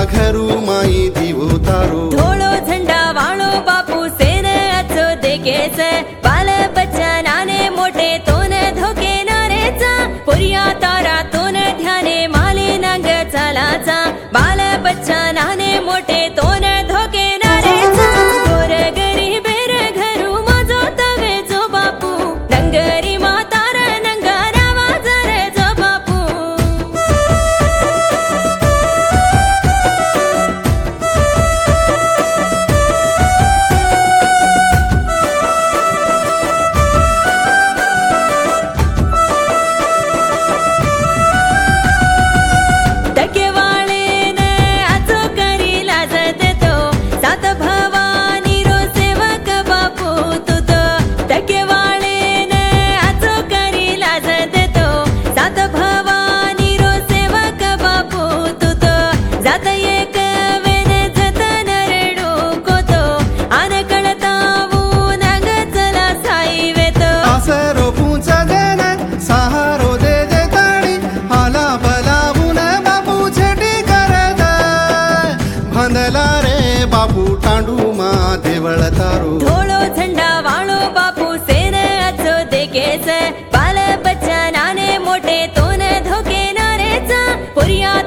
घरू माई दिवो तारो धोळो झंडा वाळो बापू सेन अचो देखेस बाल बच्चा नाने मोठे तोन धोके नारेचा पुरिया तारा तोन ध्याने माले नांग चालाचा बाल बच्चा नाने मोठे तोन धोके नारेचा गोर गरीबेर घरू माझो तवे जो बापू नंगरी मातार नंगारा वाजर जो बापू बापू टांडू मा देवळ तारो धोळो झंडा वाळो बापू सेन अचो देखेस बाल बच्चा नाने मोठे तोन धोके नारेचा पुरिया